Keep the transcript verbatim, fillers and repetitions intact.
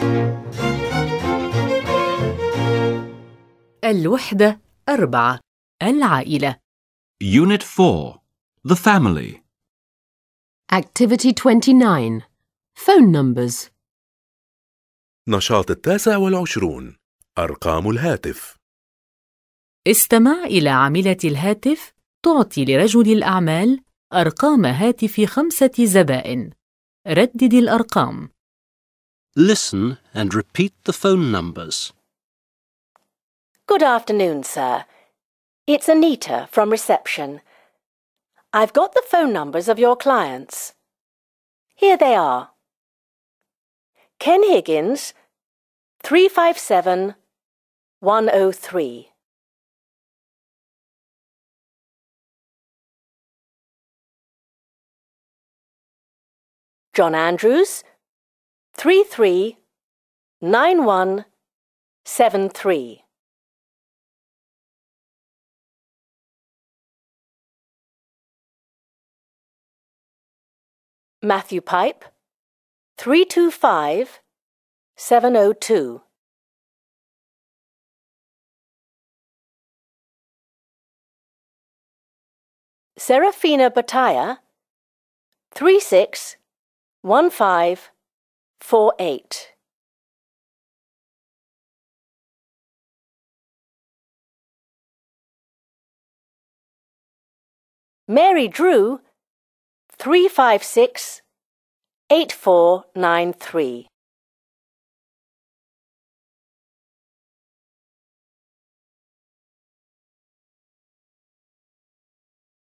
الوحدة أربعة. العائلة. Unit four. The family. Activity twenty-nine. Phone numbers. نشاط التاسع والعشرون. أرقام الهاتف. استمع إلى عاملة الهاتف تعطي لرجل الأعمال أرقام هاتف خمسة زبائن. ردد الأرقام. Listen and repeat the phone numbers. Good afternoon, sir. It's Anita from reception. I've got the phone numbers of your clients. Here they are. Ken Higgins, three five seven, one oh three. John Andrews, three three, nine one, seven three. Matthew Pipe, three two five, seven oh two. Serafina Bataya, three six, one five, four eight. Mary Drew, three five six, eight four nine three.